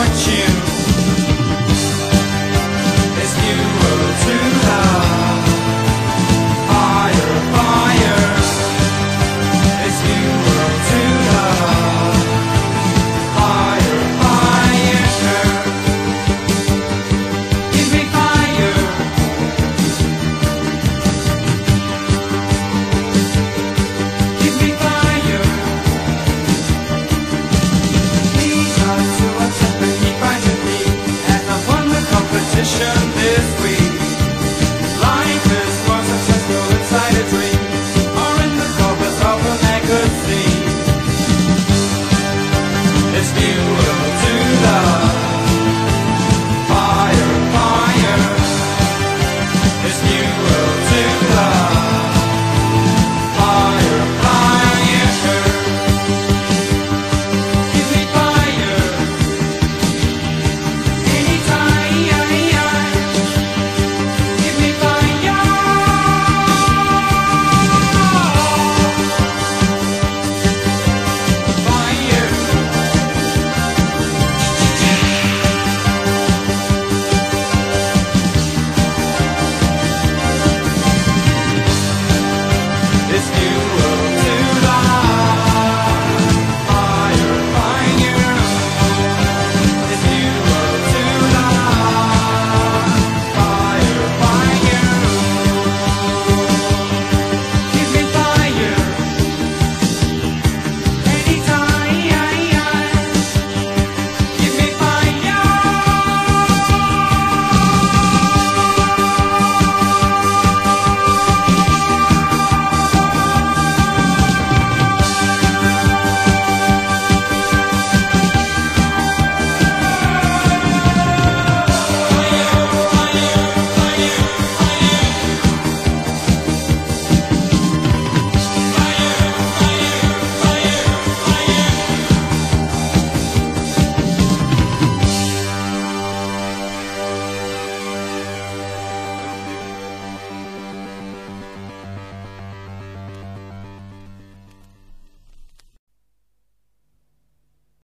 fortune. It's new world to love. Fire, fire. It's new world to love. Fire, fire. Give me fire. Give me fire. These are two attempts to keep right with me, and I've won the competition.